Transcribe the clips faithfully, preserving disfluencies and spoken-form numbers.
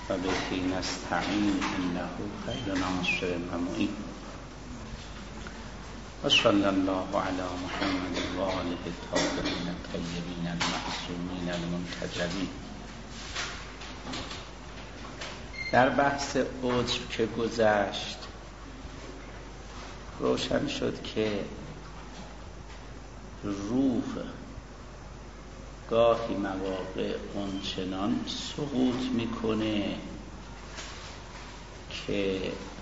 و به نستعین انه خیر ناصر و معین و صلی الله علی محمد و آله الطاهرین الطیبین المعصومین المنتجبین. در بحث عجب که گذشت روشن شد که روح گاهی مواقع اونچنان سقوط میکنه که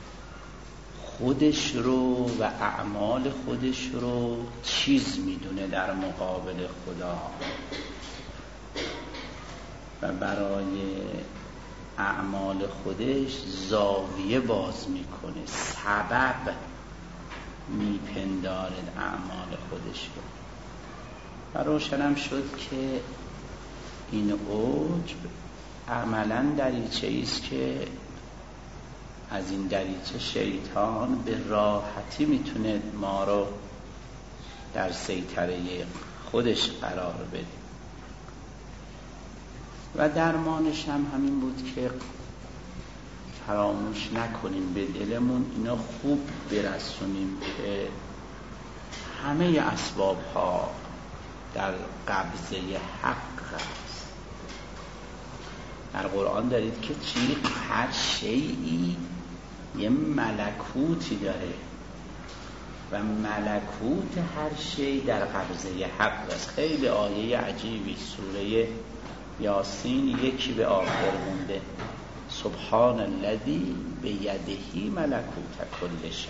خودش رو و اعمال خودش رو چیز میدونه در مقابل خدا و برای اعمال خودش زاویه باز میکنه، سبب میپنداره اعمال خودش رو. و روشنم شد که این عجب عملاً دریچه ایست که از این دریچه شیطان به راحتی میتونه ما رو در سیطره خودش قرار بده و درمانش هم همین بود که فراموش نکنیم به دلمون اینا خوب برسونیم که همه اسباب ها در قبضه حق است. در قرآن دارید که چی؟ هر شیئی یه ملکوتی داره و ملکوت هر شی در قبضه حق است. خیلی آیه عجیبی، سوره یاسین یکی به آخر مونده، سبحان الذی بیده ملکوت کل شیء.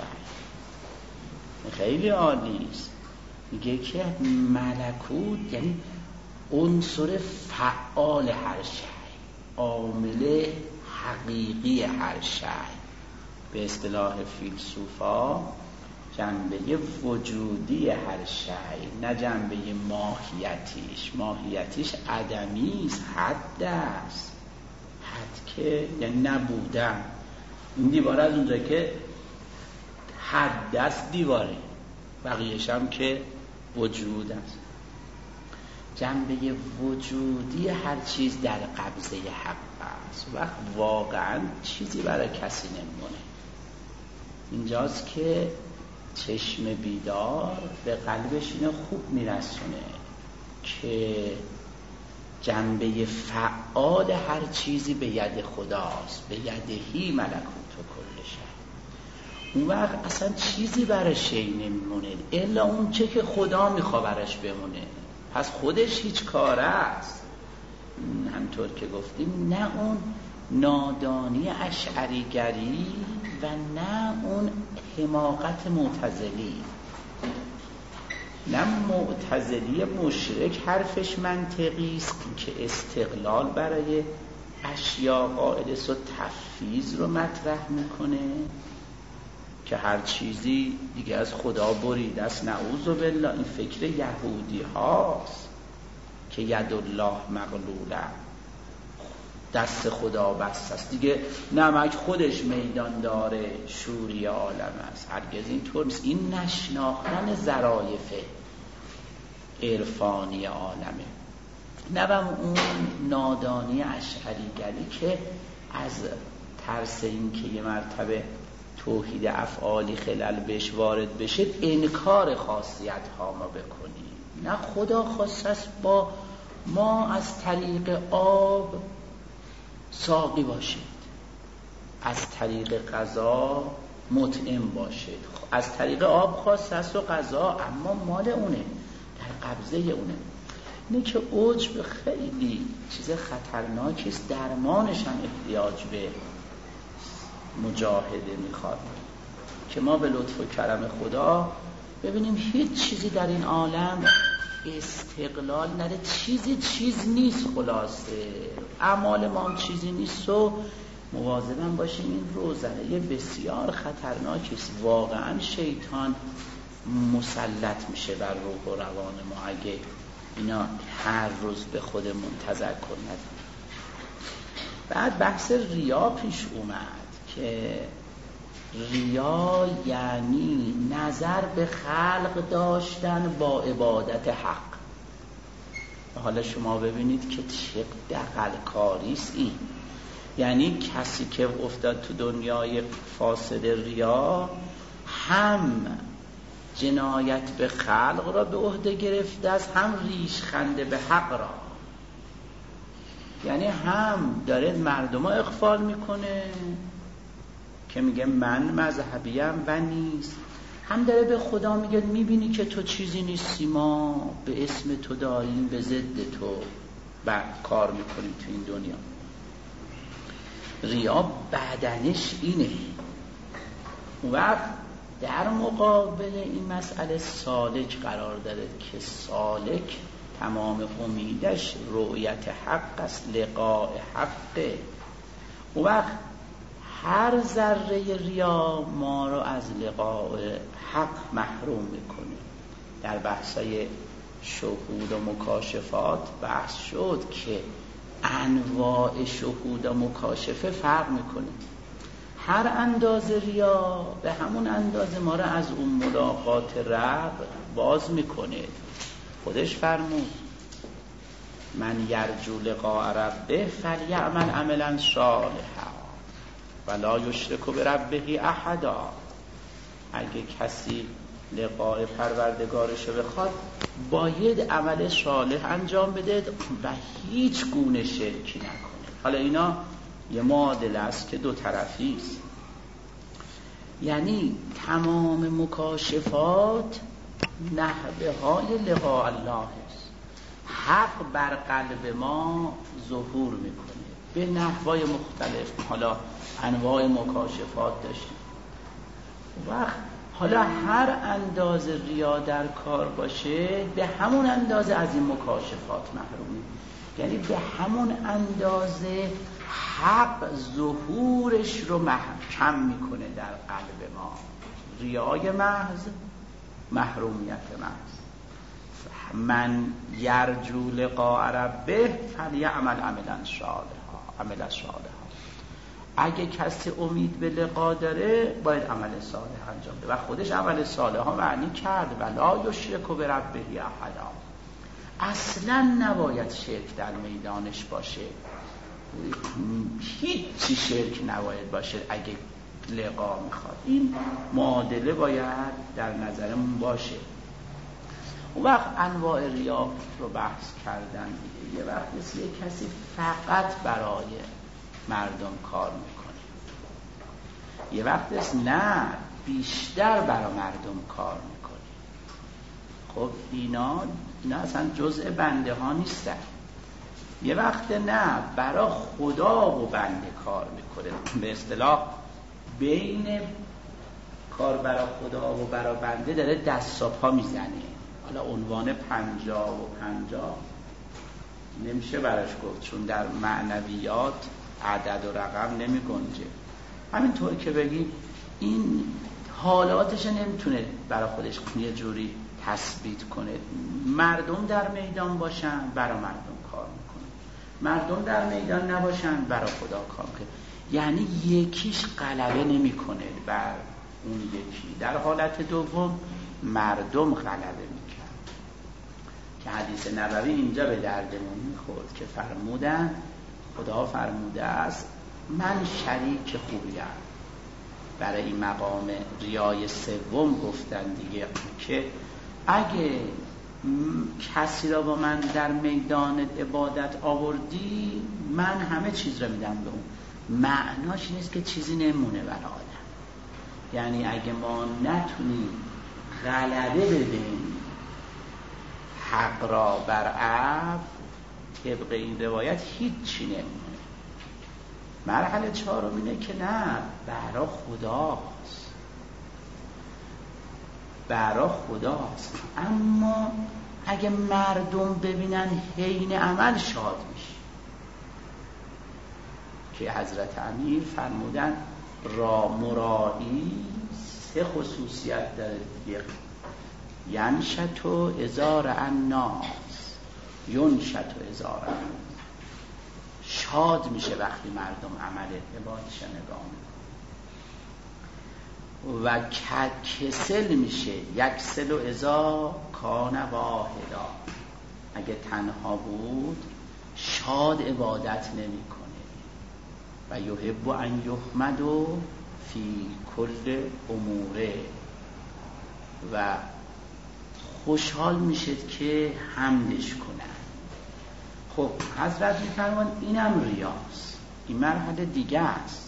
خیلی عالی است. میگه که ملکوت یعنی عنصر فعال هر شی، عامل حقیقی هر شی. به اصطلاح فیلسوفا جنبه وجودی هر شی، نه جنبه ماهیتیش. ماهیتیش عدمی است، حد است. حد که یعنی نبودن. این دیواره از اونجا که حد است دیواره، بقیهش هم که وجود است. جنبه وجودی هر چیز در قبضه حق است. وقت واقعا چیزی برای کسی نمونه. اینجاست که چشم بیدار به قلبش اینو خوب میرسونه که جنبه فعال هر چیزی به ید خداست، به یدهی ملکوت و کل شیء. اون وقت اصلا چیزی برای شی نمیمونه الا اون چه که خدا میخواد برش بمونه. پس خودش هیچ کاره است. همطور که گفتیم نه اون نادانی اشعریگری و نه اون حماقت معتزلی. نه معتزلی مشرک حرفش منطقی است که استقلال برای اشیاء قائل است و تفویض رو مطرح میکنه که هر چیزی دیگه از خدا بریده است. نعوذ بالله. این فکر یهودی هاست که ید الله مغلوله، دست خدا بست است دیگه، نمک خودش میدان داره، شوری عالم است. هرگز این طور نیست. این نشناختن ظرایف عرفانی عالمه. نه اون نادانی اشعریگری که از ترس این که یه مرتبه توحید افعالی خلل بهش وارد بشه انکار خاصیت ها ما بکنیم. نه، خدا خاص است با ما از طریق آب ساقی باشید، از طریق غذا مطعم باشید. از طریق آب خاص است و غذا اما مال اونه، در قبضه اونه. اینه که عجب خیلی چیز خطرناکی است. درمانش هم احتیاج به مجاهده میخواد که ما به لطف و کرم خدا ببینیم هیچ چیزی در این عالم استقلال نره. چیزی چیز نیست. خلاصه اعمال ما هم چیزی نیست و مواظبم باشیم. این روزنه بسیار خطرناکی است. واقعا شیطان مسلط میشه بر روح و روان ما اگه اینا هر روز به خودمون تذکر ندیم. بعد بحث ریا پیش اومد که ریا یعنی نظر به خلق داشتن با عبادت حق. حالا شما ببینید که چه دغل کاریست این. یعنی کسی که افتاد تو دنیای فاسد ریا هم جنایت به خلق را به عهده گرفته است، هم ریش خنده به حق را. یعنی هم داره مردم را اغفال میکنه که میگه من مذهبیم و نیست، هم داره به خدا میگه میبینی که تو چیزی نیستی، ما به اسم تو داریم به ضد تو کار میکنیم تو این دنیا. ریا بدنش اینه. و در مقابل این مسئله سالک قرار داره که سالک تمام امیدش رؤیت حق است، لقاء حقه. و وقت هر ذره ریا ما رو از لقاء حق محروم میکنه. در بحثای شهود و مکاشفات بحث شد که انواع شهود و مکاشفه فرق میکنه. هر اندازه ریا به همون اندازه ما رو از اون ملاقات رب باز میکنه. خودش فرمود من یرجو لقاء ربه فلیعمل عملا صالحا ولا یشرک بربه احدا. اگه کسی لقاء پروردگارش رو بخواد باید عمل صالح انجام بده و هیچ گونه شرکی نکنه. حالا اینا یه معادله است که دو طرفی است. یعنی تمام مکاشفات نحوه های لقاء الله است. حق بر قلب ما ظهور میکنه به نحوهای مختلف. حالا انواع مکاشفات داشتیم. وقت حالا هر اندازه ریا در کار باشه به همون اندازه از این مکاشفات محرومی. یعنی به همون اندازه حق ظهورش رو محکم میکنه در قلب ما. ریای محض، محرومیت محض. من یرجو لقاء ربه فلیعمل عملا صالحا. عمل صالحا. اگه کسی امید به لقا داره باید عمل صالح انجام بده و خودش عمل صالح ها معنی کرد ولا یشرک بربه احدا. اصلا نباید شرک در میدانش باشه، هیچی شرک نباید باشه اگه لقا میخواد. این معادله باید در نظرمون باشه. اون وقت انواع ریا رو بحث کردن دیگه. یه وقت مثل یه کسی فقط برای مردم کار میکنه، یه وقت است نه بیشتر برای مردم کار میکنه. خب اینا اینا اصلا جزء بنده ها نیستن. یه وقت نه برای خدا و بنده کار میکنه. به اصطلاح بین کار برای خدا و برای بنده داره دست و پا میزنه. حالا عنوان پنجاه و پنجاه نمیشه براش گفت چون در معنویات عدد و رقم نمی گنجه. همینطور که بگی این حالاتش نمیتونه برای خودش یه جوری تثبیت کنه. مردم در میدان باشن برای مردم کار میکنه، مردم در میدان نباشن برای خدا کار میکنه. یعنی یکیش غلبه نمیکنه بر اون یکی. در حالت دوم مردم غلبه میکنه که حدیث نبوی اینجا به دردمون میخورد که فرمودن خدا فرموده است من شریک خوبیم. برای این مقام ریای سوم گفتن دیگه که اگه کسی را با من در میدان عبادت آوردی من همه چیز را میدم به اون. معناش نیست که چیزی نمونه برای آدم. یعنی اگه ما نتونیم غلبه بدیم حق را بر عفو طبق این روایت هیچی نمونه. مرحله چهارم اینه که نه برا خداست، برا خداست. اما اگه مردم ببینن حین عمل شاد میشه که حضرت امیر فرمودن را مرایی سه خصوصیت داره دیگه. ینشتو ازار الناس، ینشتو ازار الناس. شاد میشه وقتی مردم عمل عبادتش نگاه میکنه. و کسل میشه یکسل و ازا کان واحدا. اگه تنها بود شاد عبادت نمیکنه و و یحب ان یحمد فی کل اموره و خوشحال میشد که حمدش کنن. خب حضرت میفرمان اینم ریاست، این مرحله دیگه است.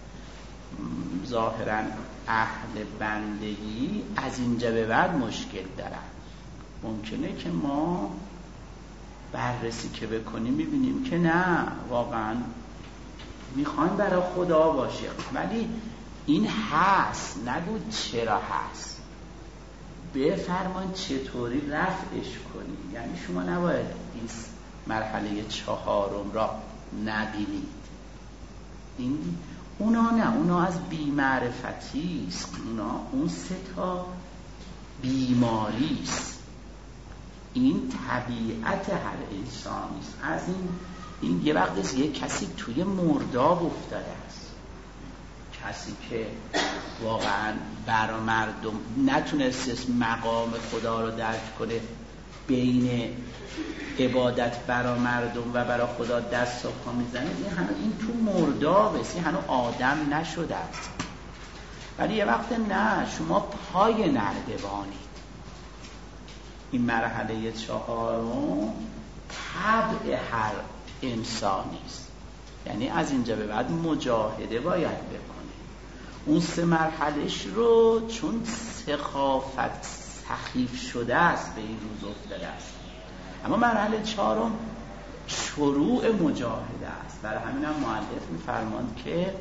ظاهرا اهل بندگی از اینجا به بعد مشکل دارن. ممکنه که ما بررسی که بکنیم میبینیم که نه، واقعا میخوایم برای خدا باشه، ولی این هست، نگو چرا هست، بفرمان چطوری رفعش کنی. یعنی شما نباید این مرحله چهارم را نبینید. این اونا نه، اونا از بی‌معرفتی است، اونا اون سه تا بیماری است. این طبیعت هر انسانی است. از این این یه وقت است یه کسی توی مرداب افتاده است، کسی که واقعا برای مردم نتونست مقام خدا رو درک کنه، بین عبادت برای مردم و برای خدا دست و پا میزنه، این هنوز این تو مرداب است، این هنوز آدم نشده است. ولی یه وقت نه، شما پای نردبانید. این مرحله چهارم طبع هر انسانی است، یعنی از اینجا به بعد مجاهده باید بکنه. اون سه مرحلهش رو چون سخافت سخیف شده است به این روز افتاده است. اما مرحله چهارم شروع مجاهده است. برای همین هم مؤلف می‌فرماند که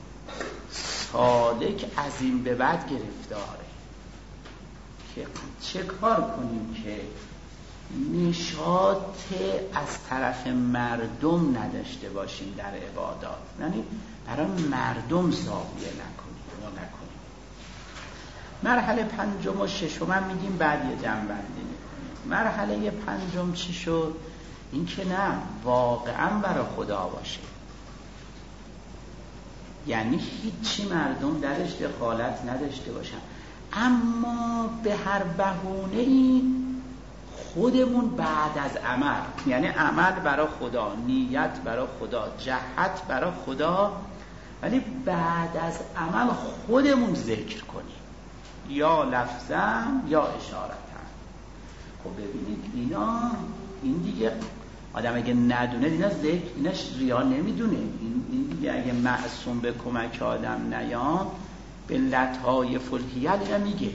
سالک از این به بعد گرفتاره که چه کار کنیم که نشاط از طرف مردم نداشته باشیم در عبادات، یعنی برای مردم زاویه نکنیم و نکنیم. مرحله پنجم و ششم هم میگیم بعد یه جنبندی میکنیم. مرحله پنجم چی شد؟ این که نه، واقعا برای خدا باشه، یعنی هیچی مردم درش دخالت نداشته باشن، اما به هر بهونه‌ای خودمون بعد از عمل، یعنی عمل برای خدا، نیت برای خدا، جهت برای خدا، ولی بعد از عمل خودمون ذکر کنیم، یا لفظاً یا اشارتاً. خب ببینید اینا، این دیگه آدم اگه ندونه اینا ذکر، ایناش ریا نمیدونه. این, این دیگه اگه معصوم به کمک آدم نیام به لطایف الحیل اینا میگه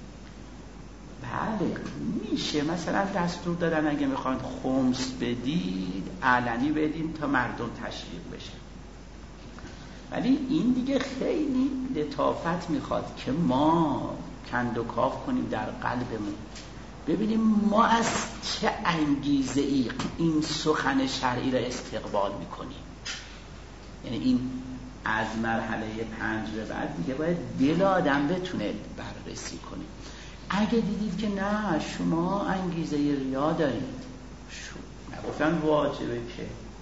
بله میشه، مثلا دستور دادن اگه میخواین خمس بدید علنی بدین تا مردم تشویق بشه، ولی این دیگه خیلی لطافت میخواد که ما کند و کاف کنیم در قلبمون، ببینیم ما از چه انگیزه ای این سخن شرعی را استقبال میکنیم. یعنی این از مرحله پنج به بعد دیگه باید دل آدم بتونه بررسی کنیم. اگه دیدید که نه شما انگیزه ریا دارید، شو نگفتن واجبه که،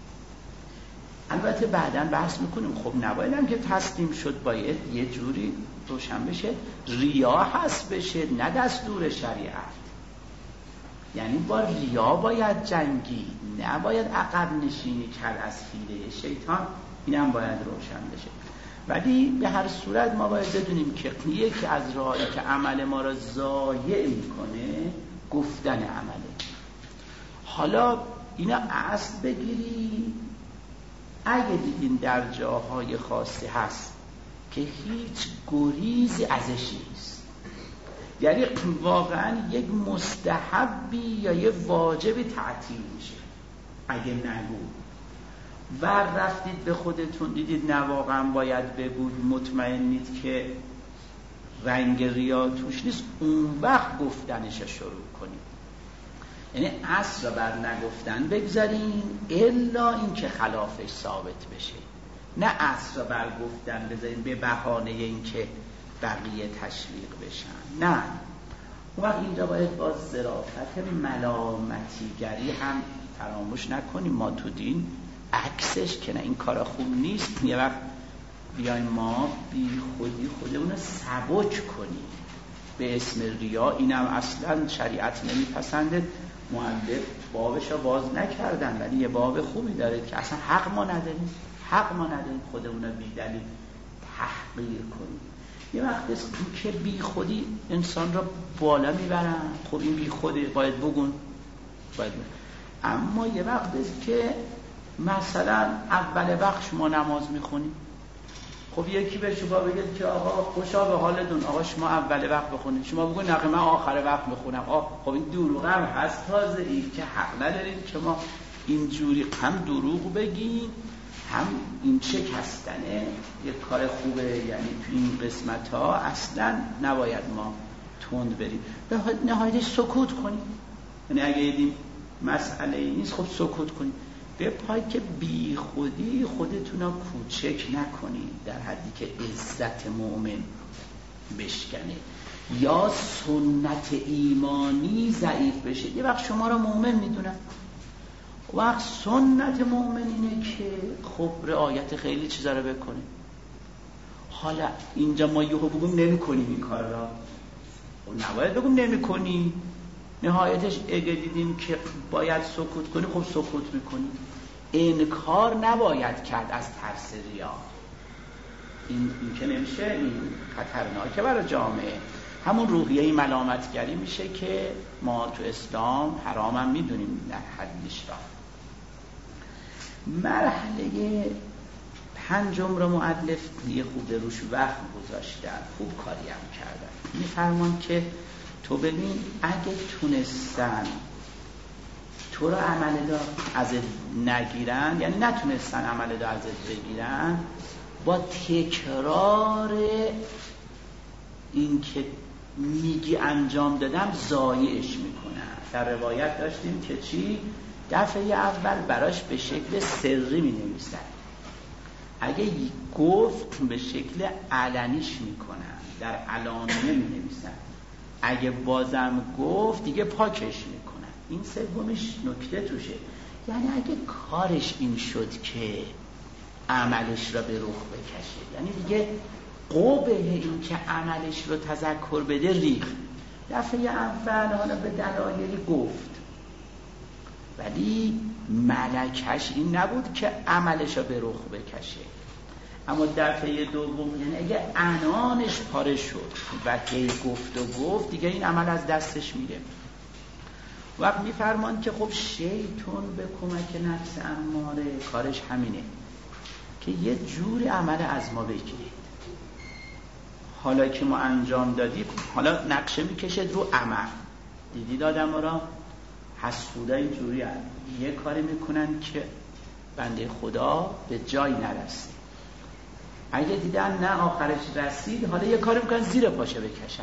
البته بعداً بحث میکنیم، خب نباید هم که تسلیم شد، باید یه جوری روشن بشه ریا هست بشه، نه دستور شریعت. یعنی با ریا باید جنگی، نباید عقب نشینی کرد از حیله شیطان، اینم باید روشن بشه. ولی به هر صورت ما باید بدونیم که یکی از راهی که عمل ما را ضایع میکنه گفتن عمله. حالا اینا اصل بگیری، اگه دیدین در جاهای خاصی هست که هیچ گریزی ازش نیست، یعنی واقعا یک مستحبی یا یک واجبی تعطیل میشه، اگه نگو و رفتید به خودتون دیدید نه واقعا باید بگوید، مطمئنید که رنگ ریا توش نیست، اون وقت گفتنش شروع کنید. یعنی اصل بر نگفتن بگذارین الا این که خلافش ثابت بشه، نه اصل بر گفتن بذارین به بهانه این که بقیه تشویق بشن، نه. اون وقت اینجا باید با ظرافت ملامتیگری هم فراموش نکنیم. ما تو دین عکسش که نه این کار خوب نیست، یه وقت بیایم ما بی خودی خودمون رو سبک کنیم به اسم ریا. اینم اصلا شریعت نمیپسنده، مؤلف بابش رو باز نکردن، ولی یه باب خوبی داره که اصلا حق ما نداریم، حق ما نداریم خودمون رو بی دلیل تحقیر کنیم. یه وقت است که بی خودی انسان را بالا میبرن، خب این بی خودی باید بگون باید بگون. اما یه وقت است که مثلا اول وقت شما نماز میخونیم، خب یکی به شما بگید که آقا خوشا به حالتون، آقا شما اول وقت بخونید، شما بگید نه من آخر وقت میخونم. آقا خب این دروغ هم هست، تازه این که حق ندارید که ما اینجوری هم دروغ بگیم هم این شکستنه یک کار خوبه. یعنی تو این قسمت ها اصلا نباید ما تند بریم، به نهایت سکوت کنیم. یعنی اگه دیدیم مسئله ای نیست خب سکوت کنیم، به پای که بی خودی خودتون رو کوچک نکنید در حدی که عزت مؤمن بشکنه یا سنت ایمانی ضعیف بشه. یه وقت شما رو مؤمن میدونن، وقت سنت مؤمن اینه که خب رعایت خیلی چیزا رو بکنه. حالا اینجا ما یهو بگیم نمی کنیم این کار را، خب نباید بگیم نمی کنیم. نهایتش اگه دیدیم که باید سکوت کنیم خب سکوت میکنیم. انکار نباید کرد از ترس ریا، این, این که نمیشه، این خطرناکه برای جامعه. همون روحیه ملامتگری میشه که ما تو اسلام حرام هم میدونیم در حدش را. مرحله پنجم رو مؤلف یه خود روش وقت گذاشتن، خوب کاری هم کردن. میفرمان که تو ببین اگه تونستن تو رو عمل دار ازت نگیرن، یعنی نتونستن عمل دار ازت بگیرن، با تکرار این که میگی انجام دادم زایعش میکنن. در روایت داشتیم که چی؟ دفعه اول براش به شکل سری می نویسن، اگه گفت به شکل علنیش میکنن، در علانیه می نویسن، اگه بازم گفت دیگه پاکش میکنن. این سومش نکته توشه، یعنی اگه کارش این شد که عملش را به رخ بکشه، یعنی دیگه قوبه این که عملش رو تذکر بده ریخ. دفعه اول حالا به دلایلی گفت ولی ملکش این نبود که عملش رو به رخ بکشه. اما دفعه دوم یعنی اگه عنانش پاره شد و هی گفت و گفت دیگه این عمل از دستش میره. وقت میفرمان که خب شیطان به کمک نفس اماره کارش همینه که یه جوری عمل از ما بگیره. حالا که ما انجام دادیم حالا نقشه میکشد رو عمل. دیدید آدم ها را حسوده اینجوری هست، یه کاری میکنن که بنده خدا به جای نرسه، اگه دیدن نه آخرش رسید حالا یه کاری میکنن زیر پاشه بکشن.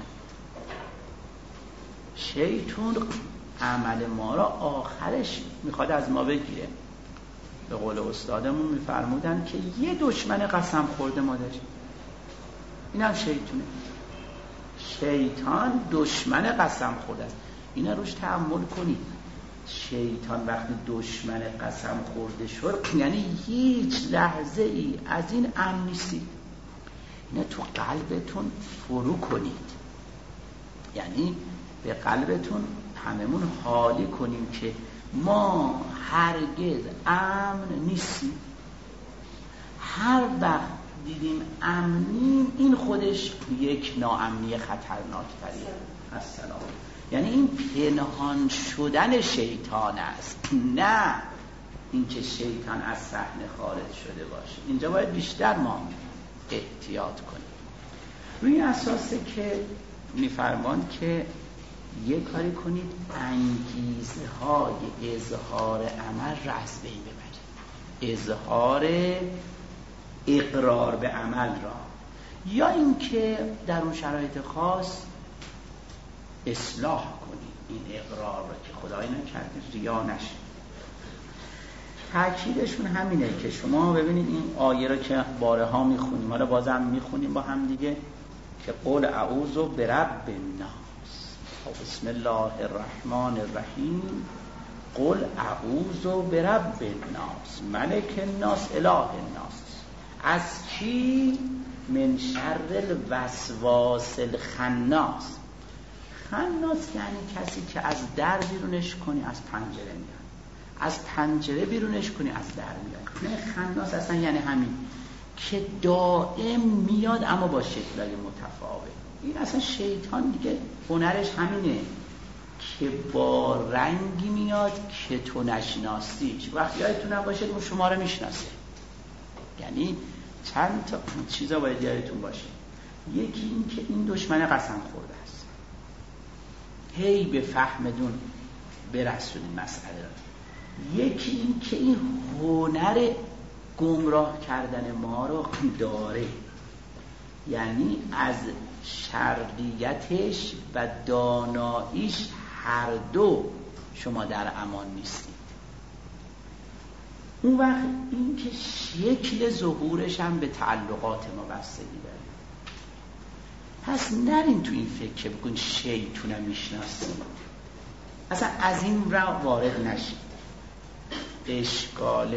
شیطان عمل ما را آخرش میخواد از ما بگیره. به قول استادمون میفرمودن که یه دشمن قسم خورده ما داشتیم، این هم شیطانه. شیطان دشمن قسم خورده است. اینا روش تأمل کنید. شیطان وقتی دشمن قسم خورده شد یعنی هیچ لحظه ای از این امن نیستید. اینا تو قلبتون فرو کنید، یعنی به قلبتون هممون حالی کنیم که ما هرگز امن نیستیم. هر وقت دیدیم امنیم این خودش یک ناامنی خطرناک تریه. السلام. یعنی این پنهان شدن شیطان است، نه اینکه شیطان از صحنه خارج شده باشه. اینجا باید بیشتر ما احتیاط کنیم. روی اساسه که میفرمان که یه کاری کنید انگیزه های اظهار عمل را از بین ببرید، اظهار اقرار به عمل را، یا اینکه در اون شرایط خاص اصلاح کنید این اقرار را که خدای نکرده ریا نشه. تأکیدشون همینه که شما ببینید این آیه را که باره ها میخونیم، حالا بازم میخونیم با هم دیگه، که قول اعوذ برب الناس، بسم الله الرحمن الرحیم، قل اعوذ برب الناس ملک الناس اله الناس. از چی؟ من شر الوسواس الخناس. خناس یعنی کسی که از در بیرونش کنی از پنجره میاد، از پنجره بیرونش کنی از در میاد. نه خناس اصلا یعنی همین که دائم میاد اما با شکل‌های متفاوت. این اصلا شیطان دیگه هنرش همینه که با رنگی میاد که تو نشناسیش. وقتی یادتون باشه اون شما رو میشناسه. یعنی چند تا چیزا باید یادتون باشه. یکی این که این دشمن قسم خورده است، هی به فهمدون برسونید مسئله را. یکی این که این هنر گمراه کردن ما رو داره، یعنی از شرقیتش و داناییش هر دو شما در امان نیستید. اون وقت این که شکل ظهورش هم به تعلقات ما بستگی داره. پس نرین تو این فکر که بگون شیطونه میشناسید، اصلا از این را وارد نشید. اشکال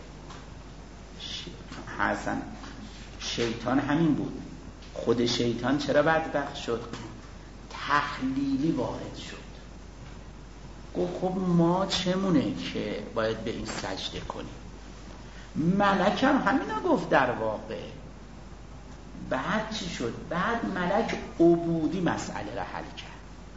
حسن شیطان همین بود. خود شیطان چرا بدبخت شد؟ تحلیلی وارد شد. گفت خب ما چمونه که باید به این سجده کنیم؟ ملک هم همینا گفت در واقع. بعد چی شد؟ بعد ملک عبودی مسئله را حل کرد.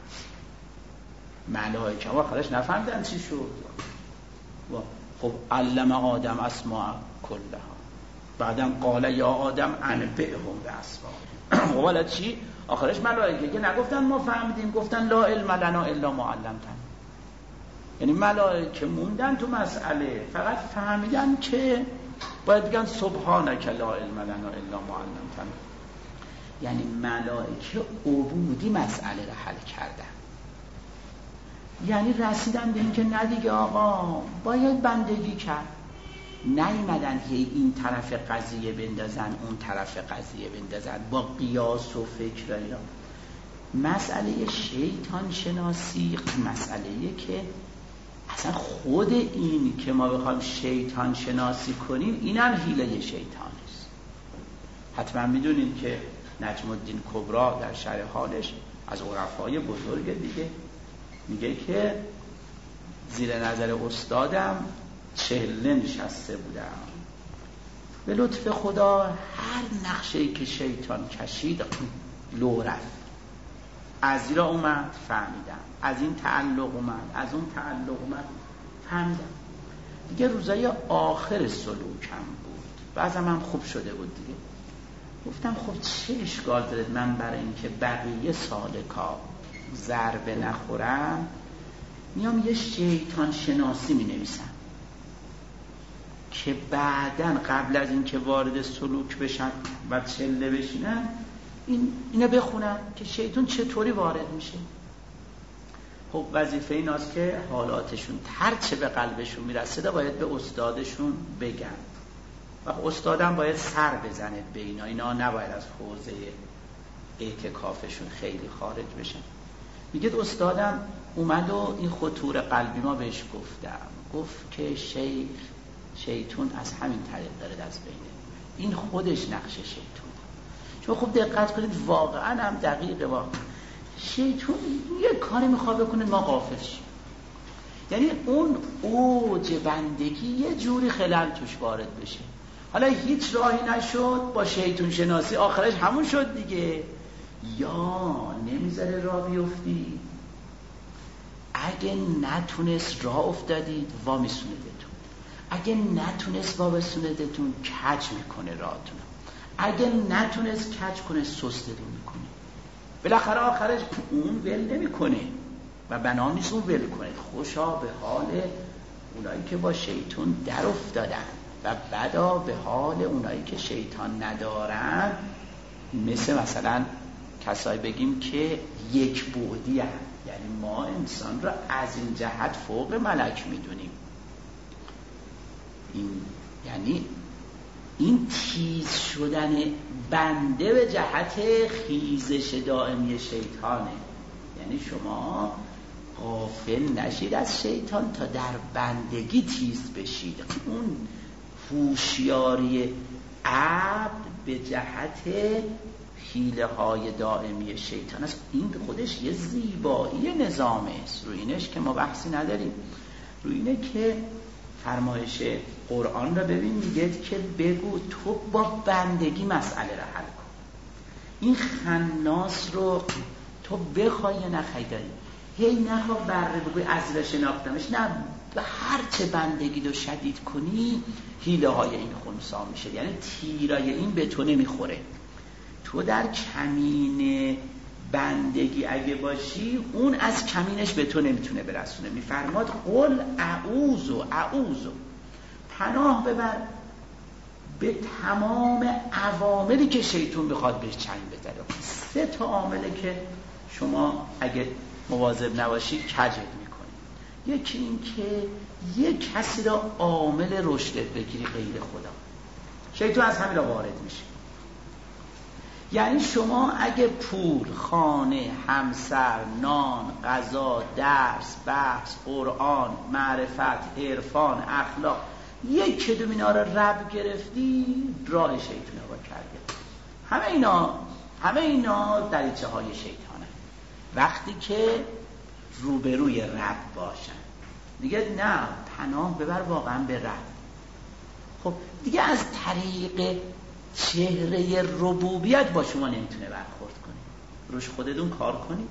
ملائکه ها آخرش نفهمیدن چی شد. خب علم آدم اسماء کلها، بعدم قال یا آدم انبئهم باسمائهم. والا چی؟ آخرش ملائکه که نگفتن ما فهمیدیم، گفتن لا علم لنا الا ما علمتنا. یعنی ملائکه موندن تو مسئله، فقط فهمیدن که باید بگن سبحانک لا علم لنا الا ما علمتنا. یعنی ملائکه عبودی مسئله را حل کردن. یعنی رسیدن به این که نه دیگه آقا باید بندگی کرد. نیومدن هی این طرف قضیه بندازن اون طرف قضیه بندازن با قیاس و فکر اینا. مسئله شیطان شناسی مسئله‌ایه که اصلا خود این که ما بخوایم شیطان شناسی کنیم اینم حیله شیطان است. حتما میدونید که نجم الدین کبرا در شرح حالش از عرفای بزرگ دیگه میگه که زیر نظر استادم چهله نشسته بودم، به لطف خدا هر نقشه‌ای که شیطان کشید لو رفت. از این را اومد فهمیدم، از این تعلق اومد، از اون تعلق اومد فهمیدم. دیگه روزای آخر سلوکم بود، بعضم هم خوب شده بود دیگه. گفتم خب چه اشکال داره من برای این که بقیه سالکا ضربه نخورم میام یه شیطان شناسی می نویسم که بعدن قبل از این که وارد سلوک بشن و چله بشینن این اینو بخونن که شیطان چطوری وارد میشه. خب وظیفه ایناست که حالاتشون هرچه به قلبشون میرسه باید به استادشون بگن و استادم باید سر بزنه به اینا. اینا نباید از حوزه اعتکافشون خیلی خارج بشن. میگه استادم اومد و این خطور قلبی ما بهش گفتم، گفت که شیخ شیطان از همین طریق داره دست بینه. این خودش نقش شیطان. چون خب دقت کنید واقعا هم دقیقه، واقعا شیطان یه کاری میخواد بکنه ما غافل شیم. یعنی اون اوج بندگی یه جوری خلل توش وارد بشه. حالا هیچ راهی نشد با شیطان شناسی آخرش همون شد دیگه. یا نمیذاره راه بیفتی، اگه نتونست راه افتادید وا میسونه بهتون، اگه نتونست وا بسونه بهتون کج میکنه راهتون، اگه نتونست کج کنه سستتون میکنه. بالاخره آخرش اون ول نمیکنه و بنا نیست اون ول کنه. خوشا به حال اونایی که با شیطان در افتادن و بدا به حال اونایی که شیطان ندارن، مثل مثلا کسایی بگیم که یک بعدی هست. یعنی ما انسان را از این جهت فوق ملک میدونیم. این یعنی این تیز شدن بنده به جهت خیزش دائمی شیطانه. یعنی شما غافل نشید از شیطان تا در بندگی تیز بشید. اون هوشیاری عبد به جهت حیله های دائمی شیطان است. این خودش یه زیبایی نظامه است، رو اینش که ما بحثی نداریم. روی اینه که فرمایش قرآن را ببین، میگه که بگو تو با بندگی مسئله را حل کن. این خناس رو تو بخوای یا نخوای داری، هی نه ها بره بگوی از را شناختمش، نه به هر چه بندگی رو شدید کنی حیله های این خنثی میشه، یعنی تیرای این به تو نمیخوره. تو در کمین بندگی اگه باشی اون از کمینش به تو نمیتونه برسونه. میفرماد قل اعوذ اعوذ، پناه ببر به تمام عواملی که شیطان بخواد بهش چنگ بزنه. سه تا عامله که شما اگه مواظب نباشید کجت میکنی. یکی این که یک کسی را عامل رشدت بگیری غیر خدا، شیطان از همین را وارد میشه. یعنی شما اگه پول، خانه، همسر، نان، غذا، درس، بحث، قرآن، معرفت، عرفان، اخلاق، یک کدوم اینا رو رب گرفتی، راه شیطان رو کرده. همه اینا همه اینا دریچه های شیطانه. وقتی که روبروی رب باشن دیگه نه، پناه ببر واقعا به رب. خب دیگه از طریق چهره ربوبیت با شما نمیتونه برخورد کنه، روش خودتون کار کنید.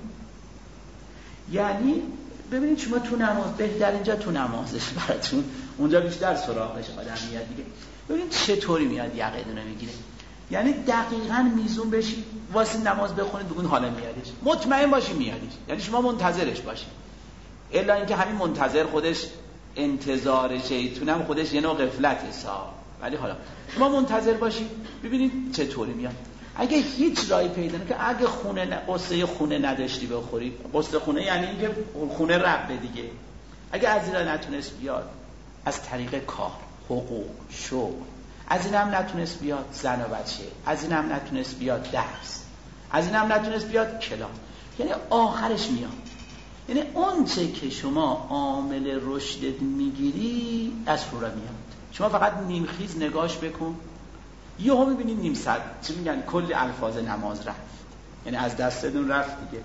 یعنی ببینید شما تو نماز، بهتر اینجا تو نمازش براتون، اونجا بیشتر سراغش آدم میاد دیگه. ببینید چطوری میاد یقیدونه میگیره. یعنی دقیقاً میزون بشید واسه نماز بخونید، بگون حالا میادش، مطمئن باشی میادش. یعنی شما منتظرش باشید، الا اینکه همین منتظر خودش انتظار شیطونم خودش یه نوع غفلت حساب. ولی حالا شما منتظر باشید ببینید چطوری میاد. اگه هیچ راهی پیدا نکنه، که اگه خونه ن... قصه خونه نداشتی بخوری، قصه خونه یعنی اینکه خونه رب دیگه، اگه از این نتونست بیاد از طریق کار، حقوق، شغل، از این هم نتونست بیاد زن و بچه، از این هم نتونست بیاد درس، از این هم نتونست بیاد کلاس، یعنی آخرش میاد. یعنی اون چه که شما عامل رشدت میگیری از فورا میاد. شما فقط نیمخیز نگاش بکن، یه هم میبینید نیم ساعت چی میگن کلی الفاظ نماز رفت، یعنی از دستتون رفت دیگه.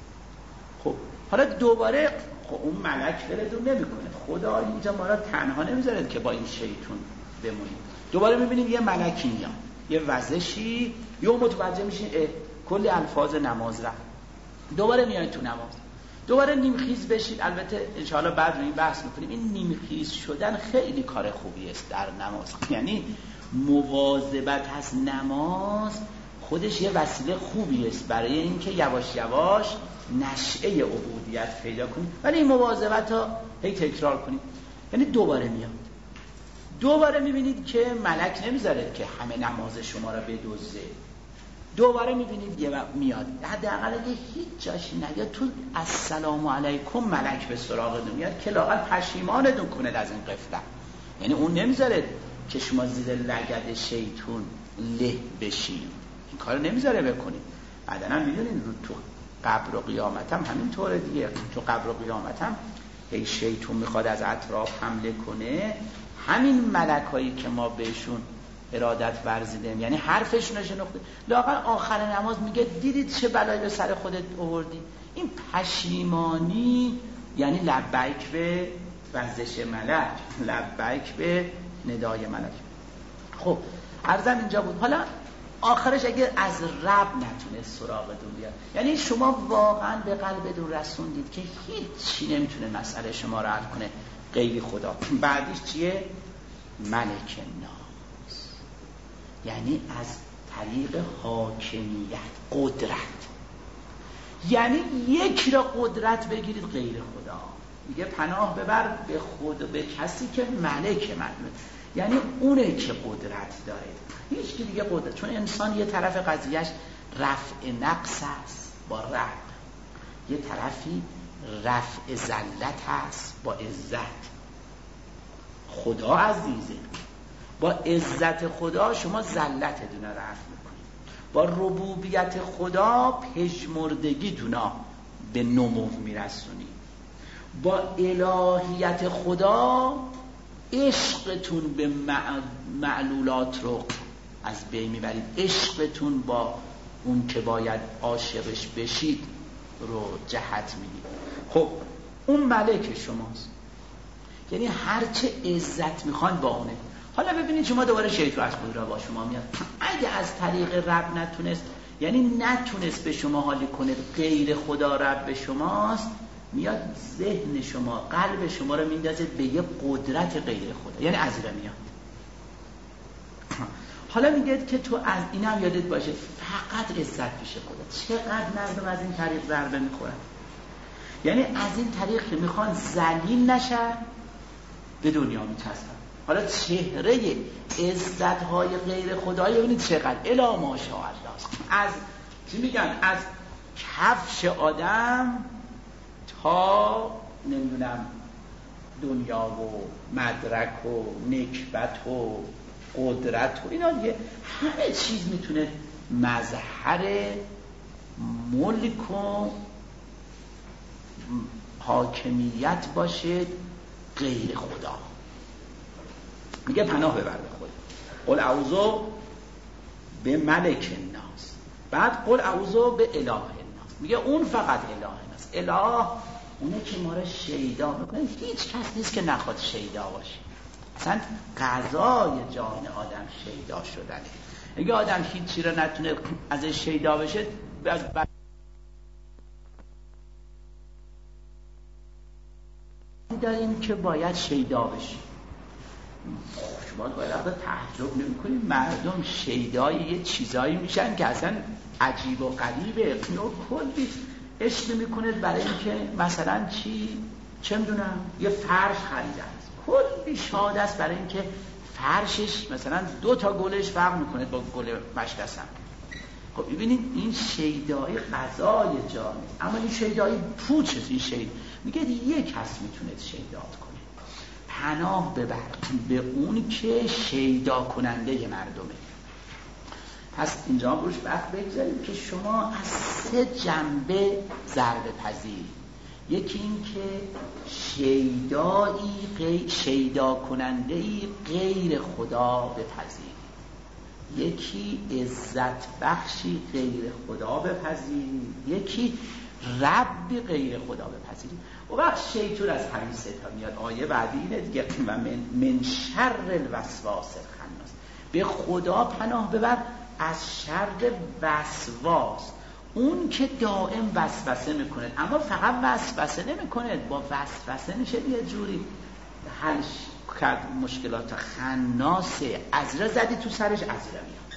خب حالا دوباره خب اون ملک بردون نمیکنه، خدا اینجا ما را تنها نمیذاره که با این شیطون بمونیم. دوباره میبینیم یه ملکی میاد، یه وزشی، یه متوجه میشین کلی الفاظ نماز رفت، دوباره میاید تو نماز، دوباره نیمخیز بشید. البته انشاءالله بعد رو این بحث میکنیم. این نیمخیز شدن خیلی کار خوبی است در نماز، یعنی مواظبت از نماز خودش یه وسیله خوبی است برای اینکه یواش یواش نشأه عبودیت پیدا کنید. ولی این مواظبت ها هی تکرار کنید، یعنی دوباره میاد. دوباره میبینید که ملک نمیذاره که همه نماز شما را بدزده، دوباره میبینید یه میاد. حداقل اگه هیچ جاشی نیاد تو السلام علیکم ملک به سراغتون میاد که لااقل پشیمانتون کنه از این قفله. یعنی اون نمیذاره که شما زیر لگد شیطون له بشید، این کارو نمیذاره بکنید. بعداً هم میدونید رو تو قبر و قیامت هم همین طوره دیگه. تو قبر و قیامت هم ای شیطون میخواد از اطراف حمله کنه، همین ملکایی که ما بهشون ارادت ورزیدیم، یعنی حرفشون رو شناخته، لااقل آخر نماز میگه دیدید چه بلایی به سر خودت آوردی. این پشیمانی یعنی لبیک به وزش ملک، لبیک به ندای ملک. خب عرضم اینجا بود. حالا آخرش اگه از رب نتونه سراغتون بیاد، یعنی شما واقعا به قلبتون رسوندید که هیچی نمیتونه مسئله شما رو حل کنه غیر خدا. بعدیش چیه؟ ملک ناس، یعنی از طریق حاکمیت، قدرت. یعنی یک را قدرت بگیرید غیر خدا. میگه پناه ببر به خود، به کسی که ملک مدنه، یعنی اونه که قدرت داره، هیچ کی دیگه قدرت. چون انسان یه طرف قضیهش رفع نقص است با رب، یه طرفی رفع ذلت است با عزت. خدا عزیزه، با عزت خدا شما ذلتتون رو رفع میکنید، با ربوبیت خدا پژمردگیتون رو به نمو میرسونید، با الهیت خدا عشقتون به معلولات رو از بین میبرید، عشقتون با اون که باید عاشقش بشید رو جهت میدید. خب اون ملک شماست. یعنی هر چه عزت میخوان با اونه. حالا ببینید شما دوباره شیطان از کجا با شما میاد. اگه از طریق رب نتونست، یعنی نتونست به شما حالی کنه غیر خدا رب شماست، میاد ذهن شما قلب شما رو میندازه به یه قدرت غیر خدا، یعنی از را میاد. حالا میگه که تو از اینم یادت باشه فقط عزت پیش خدا. چقدر مردم از این طریق ضربه میخورن، یعنی از این طریق که میخوان ذلیل نشن به دنیا میچسبن. حالا چهره عزت‌های غیر خدایی ببینید چقدر الا ماشاءالله. از چی میگن، از کفش آدم تا نمیدونم دنیا و مدرک و نکبت و قدرت و اینا دیگه، همه چیز میتونه مظهر ملک و حاکمیت باشه غیر خدا. میگه پناه ببر به خدا. قل اعوذ به ملک الناس، بعد قل اعوذ به اله الناس. میگه اون فقط اله الناس. اله اونه که ما رو شیدا میکنه. هیچ کس نیست که نخواد شیدا باشه. اصلا قضای جان آدم شیدا شدنه. اگه آدم هیچی رو نتونه ازش شیدا بشه، از داریم که باید شیدا بشه. شما باید اصلا تعجب نمی کنید مردم شیدای یه چیزایی میشن که اصلا عجیب و غریبه. کلی عشق میکنید برای اینکه مثلا چی چه میدونم یه فرش خریدن، کلی شاد است برای اینکه فرشش مثلا دو تا گلش فرق میکنه با گل مشکسم. خب ببینید این شیدای قضای جانه، اما این شیدای پوچه. این شید میگه یک کس میتونه شیدات کنه. پناه ببر به اون که شیدا کننده مردمه. پس اینجا روش وقت بگذاریم که شما از سه جنبه ضربه پذیر. یکی این که شیدایی غیر شیدا کننده‌ای غیر خدا بپذیری، یکی عزت بخشی غیر خدا بپذیری، یکی رب غیر خدا بپذیری. و وقت شیطان از همین سه تا میاد. آیه بعدی اینه دیگه، و من, من شر الوسواس الخناس. به خدا پناه ببر از شر وسواس، اون که دائم وسوسه میکنه. اما فقط وسوسه نمیکنه، با وسوسه میشه یه جوری حل کرد مشکلات. خناسه، از را زدی تو سرش، از را میاد.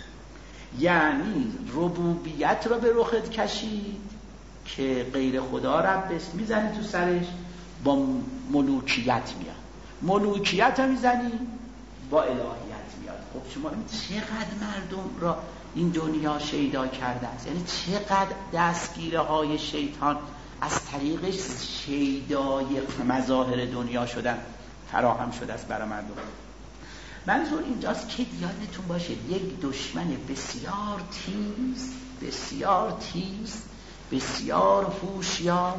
یعنی ربوبیت را به رخت کشید که غیر خدا رب بست، میزنی تو سرش، با ملوکیت میاد. ملوکیت را میزنی، با الهیت میاد. خب شما این چقدر مردم را این دنیا شیدا کرده است، یعنی چقدر دستگیره های شیطان از طریقش شیدای مظاهر دنیا شدن فراهم شده است برای مردم. منظور اینجاست که یادتون باشه یک دشمن بسیار تیز، بسیار تیز، بسیار هوشیار،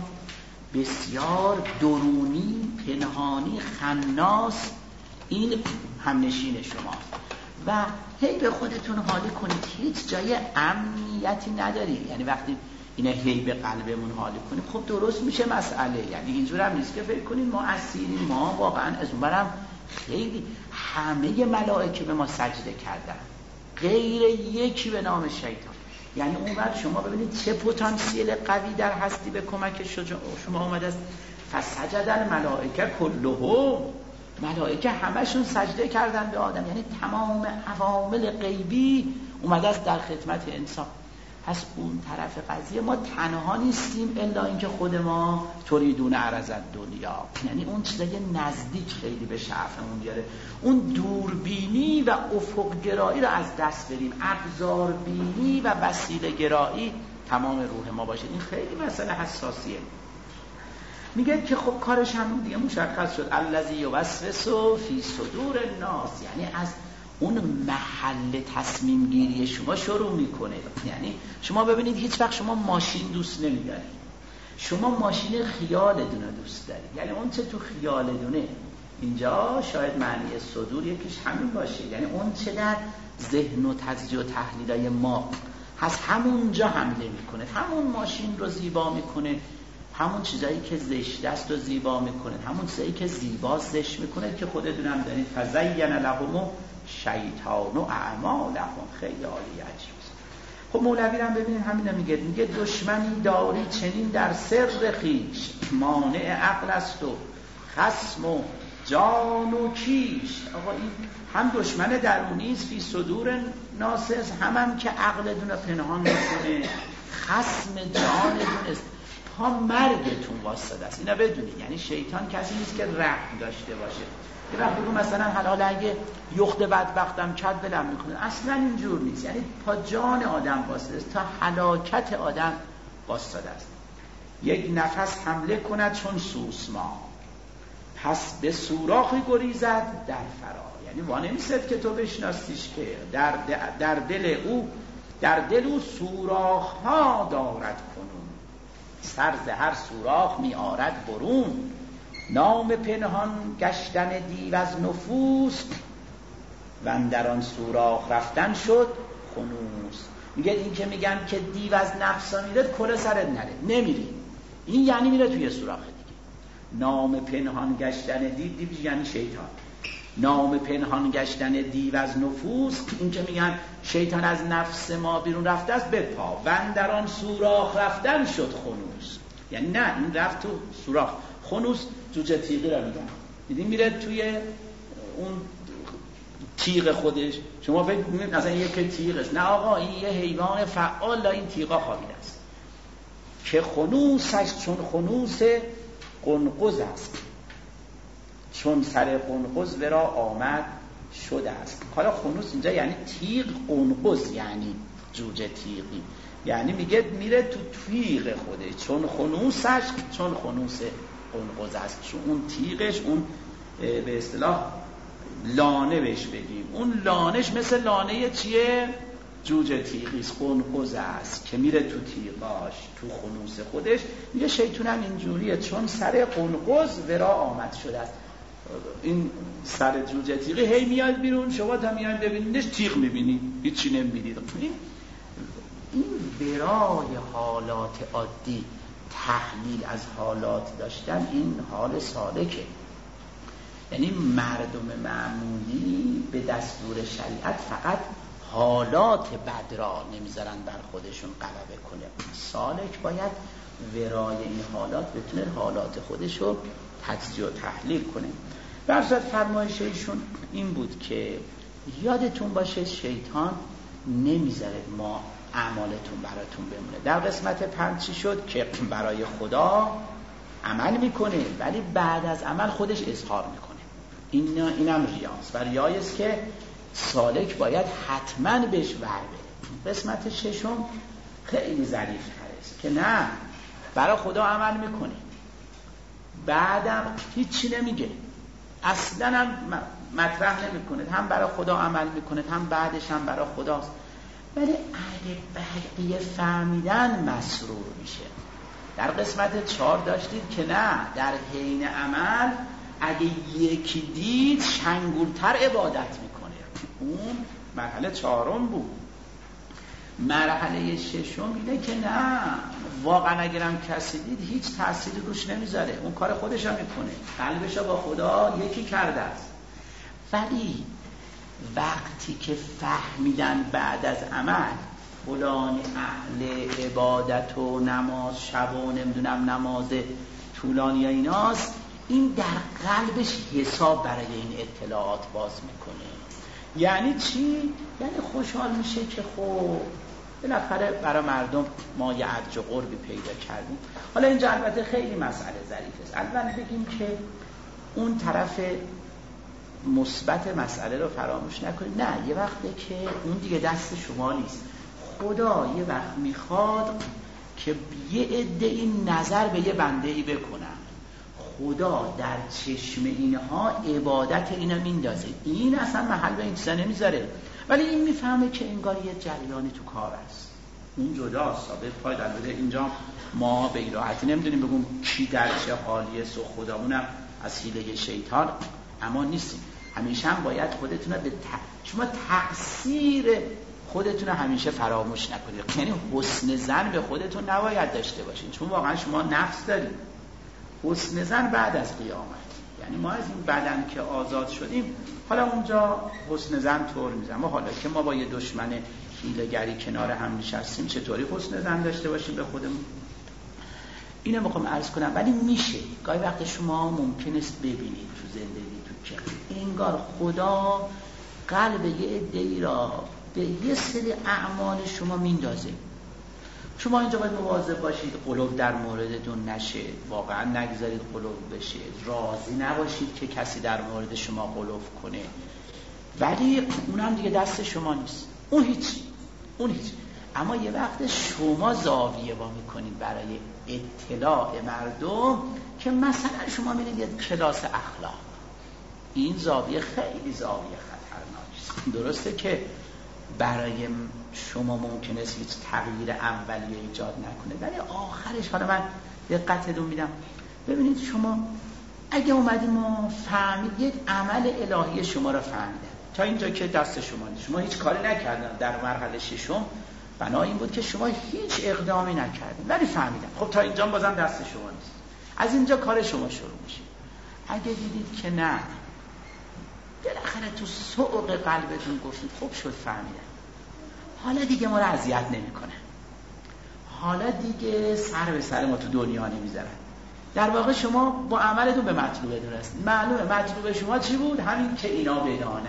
بسیار درونی، پنهانی، خناس، این همنشین شماست. و هی به خودتون حالی کنید هیچ جای امنیتی نداری. یعنی وقتی اینا هی به قلبمون حالی کنیم، خب درست میشه مسئله. یعنی اینجور هم نیست که فکر کنید ما اسیریم، ما واقعا از اونورم خیلی همه ملائکه به ما سجده کردن غیر یکی به نام شیطان. یعنی اونور شما ببینید چه پتانسیل قوی در هستی به کمک شما اومده است. فسجد الملائکه کلهم، ملائکه همشون سجده کردن به آدم. یعنی تمام عوامل غیبی اومده است در خدمت انسان. پس اون طرف قضیه ما تنها نیستیم، الا اینکه خود ما تریدون عرض دنیا، یعنی اون چیزای نزدیک خیلی به شعفمون بیاره. اون دوربینی و افق گرایی رو از دست بریم، ابزار بینی و وسیله گرایی تمام روح ما باشه. این خیلی مسئله حساسیه. میگه که خب کارش هم دیگه مشخص شد، الذی یوسوس فی صدور الناس، یعنی از اون محل تصمیم گیری شما شروع میکنه. یعنی شما ببینید هیچ وقت شما ماشین دوست نمیدارید، شما ماشین خیالتون دوست دارید. یعنی اون چه تو خیالتونه، اینجا شاید معنی صدور یکیش همین باشه. یعنی اون چه در ذهن و تجزیه و تحلیلای ما هست همونجا حمله میکنه، همون ماشین رو زیبا میکنه، همون چیزایی که زشت است و زیبا میکنه، همون چیزایی که زیبا زشت میکنه که خودتون هم دارید. فزین لهم شیطان و اعمالهم. خیلی عالی، عجیب. خب مولوی هم ببینید همین میگه، میگه دشمنی داری چنین در سر خیش، مانع عقل است و خصم و جان و کیش. آقا این هم دشمن درونی است فی صدور ناسس، هم هم که عقلتون رو پنهان میکنه، خصم جانتون است، تا مرگتون واسطه است. اینا بدونید، یعنی شیطان کسی نیست که رحم داشته باشه. یه وقت بگو مثلا حالا اگه یخت بدبختم کرد بلم میکنه، اصلا اینجور نیست. یعنی تا جان آدم واسطه است، تا هلاکت آدم واسطه است. یک نفس حمله کند چون سوسمار، پس به سوراخی گریزد در فرا. یعنی وانمی‌ست که تو بشناسیش که در, در دل او در دل او سوراخ ها دارد کنون، سر ز هر سوراخ می آرد برون. نام پنهان گشتن دیو از نفوس، و اندر آن سوراخ رفتن شد خنوس. میگه این که میگن که دیو از نفسا میره، کل سرت نره، نمیری، این یعنی میره توی سوراخ دیگه. نام پنهان گشتن دیو، دیو یعنی شیطان. نام پنهان گشتن دیو از نفوس، این که میگن شیطان از نفس ما بیرون رفته است، به پا. و اندر آن سوراخ رفتن شد خنوس. یعنی نه، این رفت تو سوراخ. خنوس جوجه تیغی را میگن، دیدین میره توی اون تیغ خودش. شما فکر می‌کنید مثلا یک تیغش، نه آقا، این یه حیوان فعال این تیغا خوابیده است که خنوسش چون خنوس قنقز است، چون سر قنقز ورا آمد شده است. حالا خنوس اینجا یعنی تیغ، قنقز یعنی جوجه تیغی، یعنی میگه میره تو تیغ خودش، چون خنوسش چون خنوس قنقز است. چون اون تیغش، اون به اصطلاح لانه بهش بگیم، اون لانش مثل لانه چیه؟ جوجه تیغیست، قنقز است که میره تو تیغاش، تو خنوس خودش. میگه شیطان هم اینجوریه، چون سر قنقز ورا آمد شده است. این سر جوجه تیغی هی میاد بیرون، شما تا میاد ببینیدش تیغ میبینید، هیچی نمیبینید. این این برای حالات عادی تحلیل از حالات داشتن، این حال سالکه. یعنی مردم معمولی به دستور شریعت فقط حالات بد را نمیذارن بر خودشون غلبه کنه. سالک باید ورای این حالات بتونه حالات خودشو تجزیه و تحلیل کنه. برصد فرمایش ایشون این بود که یادتون باشه شیطان نمیذاره ما اعمالتون براتون بمونه. در قسمت پنج چی شد؟ که برای خدا عمل میکنه ولی بعد از عمل خودش اظهار میکنه. این اینم ریاست و ریایست که سالک باید حتما بهش ور بره. قسمت ششم خیلی ظریف است که نه، برای خدا عمل میکنه بعدم هیچی نمیگه، اصلا هم مطرح نمیکنه، هم برای خدا عمل میکنه هم بعدش هم برای خداست. ولی اگه بقیه فهمیدن مسرور میشه. در قسمت چهار داشتید که نه، در حین عمل اگه یکی دید شنگولتر عبادت میکنه. اون مرحله چهارم بود. مرحله ششم اینه که نه، واقعا اگرم کسی دید هیچ تأثیری روش نمیذاره، اون کار خودش هم میکنه، قلبش با خدا یکی کرده است. ولی وقتی که فهمیدن بعد از عمل فلان اهل عبادت و نماز شب و نمیدونم نماز طولانی ایناست، این در قلبش حساب برای این اطلاعات باز میکنه. یعنی چی؟ یعنی خوشحال میشه که خب بالاخره برای مردم ما یه ارج و قربی پیدا کردیم. حالا اینجا البته خیلی مسئله ظریف است. البته بگیم که اون طرف مثبت مسئله رو فراموش نکنید. نه، یه وقته که اون دیگه دست شما نیست. خدا یه وقت میخواد که یه عده این نظر به یه بنده‌ای بکنن، خدا در چشم اینها عبادت اینا میندازه، این اصلا محل به این چیزا نمیذاره، ولی این میفهمه که انگار یه جریانی تو کار است. اون جداست. ثابت پای در بده اینجا ما به این راحتی نمیدونیم بگم کی در چه حالی است و خودمونم از حیله شیطان اما نیستیم. همیشه هم باید خودتون رو به ت... شما تقصیر خودتون رو همیشه فراموش نکنید. یعنی حسن ظن به خودتون نباید داشته باشین، چون واقعا شما نفس دارید. حسن ظن بعد از قیامت، یعنی ما از این بدن که آزاد شدیم حالا اونجا حسن ظن طور میزنم. و حالا که ما با یه دشمن حیله‌گری کنار هم نشستیم چطوری حسن ظن داشته باشیم به خودمون؟ اینو میخوام عرض کنم. ولی میشه گاهی وقت شما ممکن است ببینید تو زندگی تو که انگار خدا قلب یه عده‌ای را به یه سری اعمال شما میندازه. شما اینجا باید مواظب باشید قلوب در موردتون نشه، واقعا نگذارید قلوب بشه، راضی نباشید که کسی در مورد شما قلوب کنه. ولی اونم دیگه دست شما نیست، اون هیچ اون هیچ اما یه وقت شما زاویه با میکنید برای اطلاع مردم که مثلا شما میرید یه کلاس اخلاق، این زاویه خیلی زاویه خطرناکه. درسته که برای شما ممکنه است هیچ تغییر اولیه ایجاد نکنه، ولی آخرش حالا من دقتتون میدم. ببینید شما اگه اومدیم ما فهمید یک عمل الهی شما را فهمیدن، تا اینجا که دست شما نیست، شما هیچ کاری نکردن، در مرحله ششم بنا این بود که شما هیچ اقدامی نکردین ولی فهمیدن. خب تا اینجا بازم دست شما نیست، از اینجا کار شما شروع میشه. اگه دیدید که نه بالاخره تو سوق قلبتون گفتید خوب شد فهمیدن، حالا دیگه ما رو اذیت نمیکنن، حالا دیگه سر به سر ما تو دنیا نمیذارن، در واقع شما با عملتون به مطلوبتون رسید. معلومه مطلوب شما چی بود؟ همین که اینا بدانن.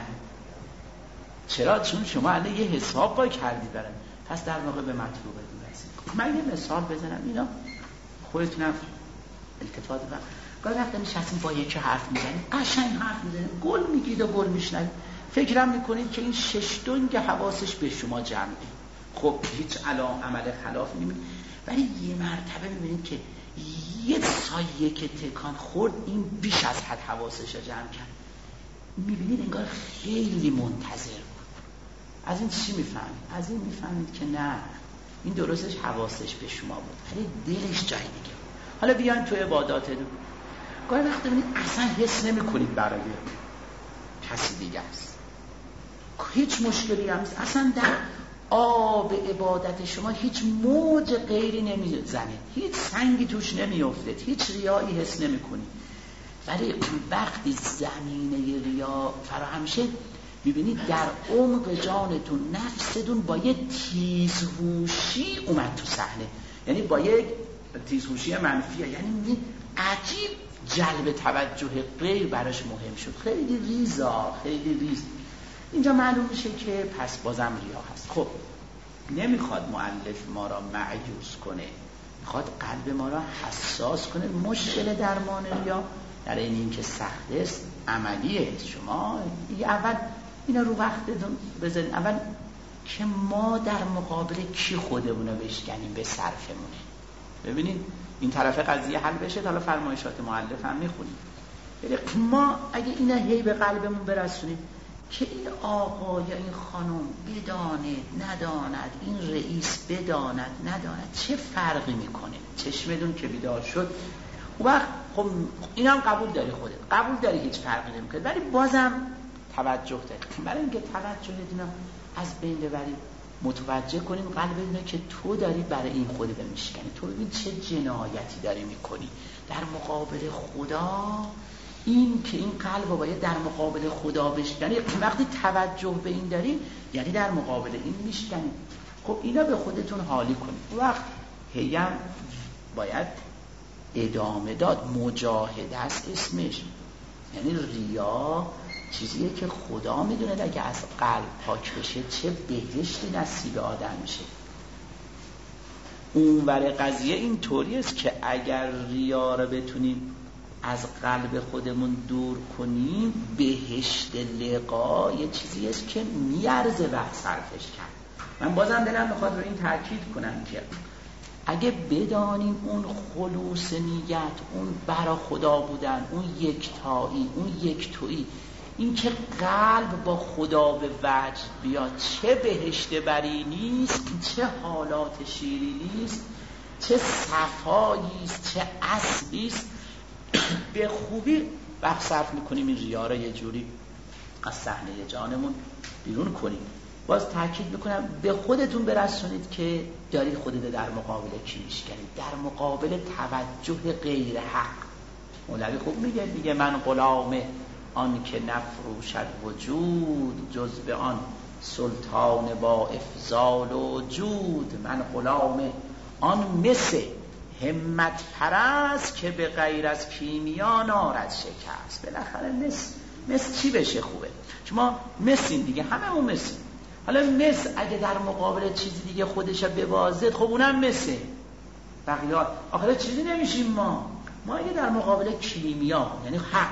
چرا؟ چون شما الان یه حساب با کردید برن، پس در واقع به مطلوبتون رسید. من یه مثال بزنم، اینا خودتونم التفات بکنم. گاهی وقتا نشستیم با یکی حرف میزنیم، قشنگ حرف میزنیم، گل میگید و گل میشنوید، فکرم میکنید که این شش دنگ حواسش به شما جمعه. خب هیچ علام عمل خلاف نمیبینید، ولی یه مرتبه میبینید که یه سایه که تکان خورد این بیش از حد حواسش رو جمع کرد. میبینید انگار خیلی منتظر بود. از این چی میفهمید؟ از این میفهمید که نه این درستش حواسش به شما بود ولی دلش جای دیگه. حالا بیاین توی عباداتتون گاهی وقت ببینید اصلا حس نمی کنید برای کسی دیگه است، هیچ مشکلی هم نیست، اصلا در آب عبادت شما هیچ موج غیری نمی زنید، هیچ سنگی توش نمی افتید، هیچ ریایی حس نمی کنید. ولی وقتی زمینه ریا فراهم شه ببینید در عمق جانتون نفستون با یه تیزهوشی اومد تو صحنه، یعنی با یک تیزهوشی منفیه، یعنی عجیب جلب توجه غیر براش مهم شد، خیلی ریزا خیلی ریز. اینجا معلوم میشه که پس بازم ریا هست. خب نمیخواد مؤلف ما را مایوس کنه، میخواد قلب ما را حساس کنه. مشکل درمان ریا در این این که سخت است عملیه. شما اول اینا رو وقتتون بذارید، اول که ما در مقابل کی خودمون رو بشکنیم به صرفمونه. ببینید این طرف قضیه حل بشه، حالا فرمایشات مؤلف هم میخونیم. ما اگه اینا هی به قلبمون برسونیم که این آقا یا این خانم بداند نداند، این رئیس بداند نداند، چه فرقی میکنه؟ چشمتون که بیدار شد اون وقت خب این هم قبول داری، خودت قبول داری هیچ فرقی نمیکنه، ولی بازم توجه داری. برای اینکه توجه دینا از بین ببریم متوجه کنیم قلب اینه که تو داری برای این خودت میشکنی، تو ببین چه جنایتی داری میکنی در مقابل خدا. این که این قلب رو باید در مقابل خدا بشکنی، وقتی توجه به این داری یعنی در مقابل این میشکنی. خب اینا به خودتون حالی کنید. وقت هیم باید ادامه داد، مجاهده است اسمش، یعنی ریا چیزیه که خدا میدونه اگه از قلب پاک بشه چه بهشتی نصیب آدم میشه. اونور قضیه این طوری است که اگر ریا رو بتونیم از قلب خودمون دور کنیم، بهشت لقا یه چیزی است که میارزه وقت صرفش کرد. من بازم دلم میخواد رو این تاکید کنم که اگه بدانیم اون خلوص نیت، اون برا خدا بودن، اون یکتایی، اون یکتویی، این که قلب با خدا به وجد بیاد چه بهشت بری نیست، چه حالات شیرینی است، چه صفایی است، چه اصلی است. به خوبی وقت صرف میکنیم این ریا را یه جوری از صحنه جانمون بیرون کنیم. باز تاکید میکنم به خودتون برسونید که داری خودت در مقابل کی میشکنید، در مقابل توجه غیر حق. مولوی خوب میگه میگه من غلام آن که نفروشد وجود، جز به آن سلطان با افضال و جود. من غلام آن مس همت پرست، که به غیر از کیمیا نارد شکست. بالاخره مس مس چی بشه خوبه؟ شما مسین دیگه، همه اون مسین. حالا مس اگه در مقابل چیزی دیگه خودش ببازد، خب اونم مسه. بقیه آخره چیزی نمیشیم ما. ما اگه در مقابل کیمیا، یعنی حق،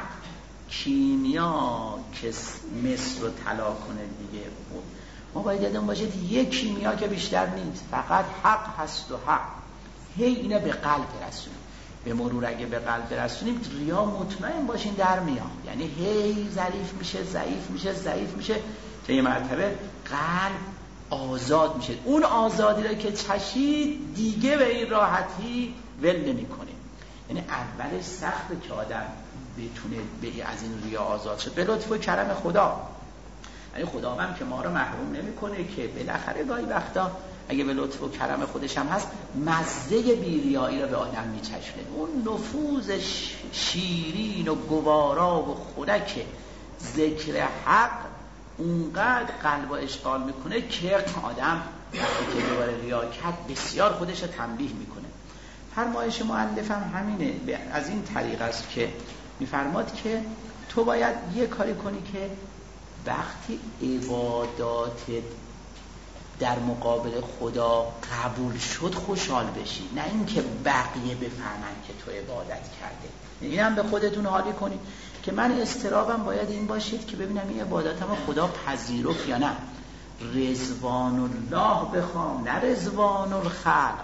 کیمیا که مس رو طلا کنه دیگه، ما باید یادمون باشه یک کیمیا که بیشتر نیست، فقط حق هست و حق. هی اینه به قلب برسونیم. به مرور اگه به قلب برسونیم، ریا مطمئن باشین در میاد. یعنی هی ضعیف میشه ضعیف میشه ضعیف میشه تا یه مرتبه قلب آزاد میشه. اون آزادی رو که چشید دیگه به این راحتی ول نمی‌کنه. یعنی اولش سخته که آدم بتونه به از این ریا آزاد شه، به لطف و کرم خدا. یعنی خداوند که ما رو محروم نمی‌کنه که بالاخره گاهی وقتا اگه به لطف و کرم خودش هم هست، مزه بیریایی رو به آدم میچشونه. اون نفوذ شیرین و گوارا و خنک ذکر حق اونقدر قلب و اشغال میکنه که آدم وقتی که دوباره ریا کرد بسیار خودش رو تنبیه میکنه. فرمایش مؤلف هم همینه، از این طریق است که میفرماد که تو باید یه کاری کنی که وقتی عباداتت در مقابل خدا قبول شد خوشحال بشی، نه اینکه بقیه بفهمن که تو عبادت کرده. این هم به خودتون حالی کنید که من استرابم باید این باشید که ببینم این عبادتم خدا پذیرفت یا نه. رضوان الله بخوام، نه رضوان الخلق.